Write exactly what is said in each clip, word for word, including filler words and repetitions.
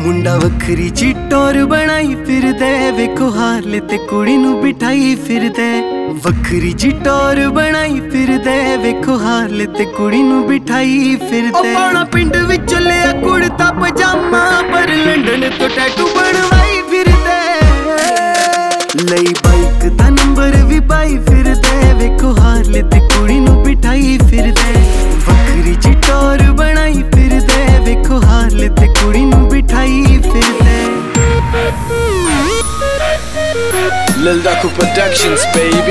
ਮੁੰਡਾ ਵੱਖਰੀ ਜੀ ਟੋਰ ਬਣਾਈ ਫਿਰਦੇ ਵੇਖੋ ਹਾਰਲੇ ਤੇ ਕੁੜੀ ਨੂੰ ਬਿਠਾਈ ਫਿਰਦੇ ਵੱਖਰੀ ਜੀ ਟੋਰ ਬਣਾਈ ਫਿਰਦੇ ਵੇਖੋ ਹਾਰਲੇ ਤੇ ਕੁੜੀ ਨੂੰ ਬਿਠਾਈ ਫਿਰਦੇ ਪਾਉਣਾ ਪਿੰਡ ਵਿੱਚ ਲਿਆ ਕੁੜਤਾ ਪਜਾਮਾ ਪਰ ਲੰਡਨ ਤੋਂ ਟੈਟੂ ਬਣਵਾਈ ਫਿਰਦੇ ਲਈ ਬਾਈਕ ਦਾ ਨੰਬਰ ਵੀ ਪਾਈ ਫਿਰਦੇ ਵੇਖੋ ਹਾਰਲੇ ਤੇ ਕੁੜੀ ਨੂੰ ਬਿਠਾਈ ਫਿਰਦੇ ਵੱਖਰੀ ਜੀ ਟੋਰ ਬਣਾਈ ਫਿਰਦੇ ਵੇਖੋ ਹਾਰਲੇ ਤੇ ਕੁੜੀ ਨੂੰ ਬਿਠਾਈ ਫਿਰਦੇ Lil Daku Productions, baby.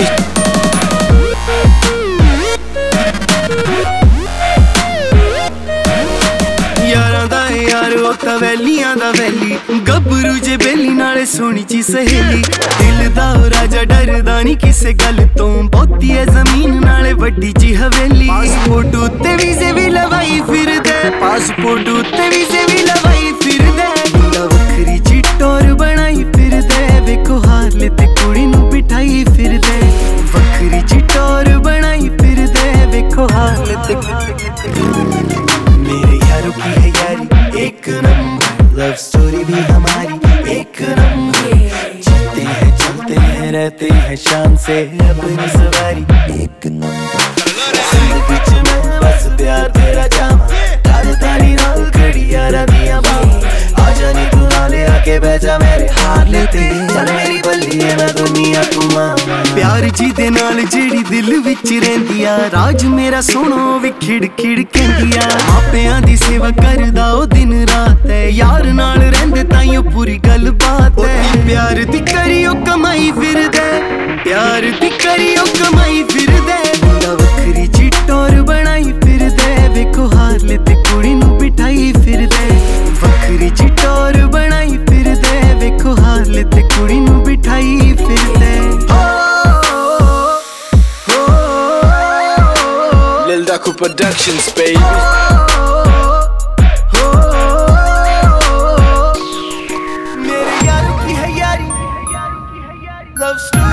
यारां दा यार ओ तां वैलियां दा वैली गब्बरू जे बेली नाले सोहनी ची सहेली दिल दा ओ राजा डरदा नहीं किसे गल तो बहुती है जमीन नाले वड्डी जी हवेली पासपोर्ट उत्ते वीजे भी लवाई फिरदे पासपोर्ट उत्ते वीजे भी लवाई फिरदे वखरी जी टोर बनाई फिरदे वेखो हारले ते कुड़ी नूं बिठाई फिरदे वखरी जी टोर बनाई फिरदे वेखो हारले ते मेरे यारों की है यारी एक नंबर लव स्टोरी भी हमारी एक नंबर चलते हैं चलते हैं रहते हैं शान से अपनी सवारी एक नंबर जिंदगी च मैं बस प्यार तेरा जामा तारे तारी नाल खड़ी यारा दिया बामा आजा नी तू नाले आके बैठा मेरे हार लेते चल मेरी बल्ली है मैं दुनिया तू मामा प्यार जी दे नाल जेड़ी दिल विच रहिंदी आ राज मेरा सोनो वी खिड़ खिड़ कहंदी आ मापियां दी सेवा करदा ओ दिन रात है यार नाल रहिंदे ताईं पूरी गल बात है प्यार दी करियो कमाई फिरदे प्यार दी करियो कमाई फिरदे मुंडा वखरी जी टोर बनाई फिरदे वेखो हारले ते कुड़ी नूं बिठाई फिरदे वखरी जी टोर बनाई फिरदे वेखो हारले ते कुड़ी नूं बिठाई फिरदे Lil Daku Productions, baby. मेरे यारों की है यारी लव स्टोरी